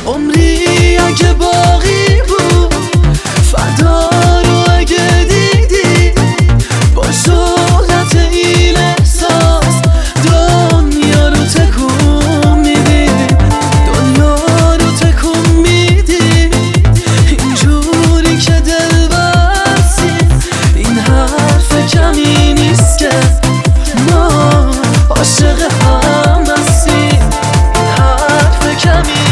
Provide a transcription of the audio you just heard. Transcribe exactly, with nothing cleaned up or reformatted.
عمری اگه باقی بود فدا رو اگه دیدی با سهولت این احساس دنیا رو تکون میدی دنیا رو تکون میدی اینجوری که دل بستی این حرف کمی نیست که ما عاشق هم هستیم این حرف کمی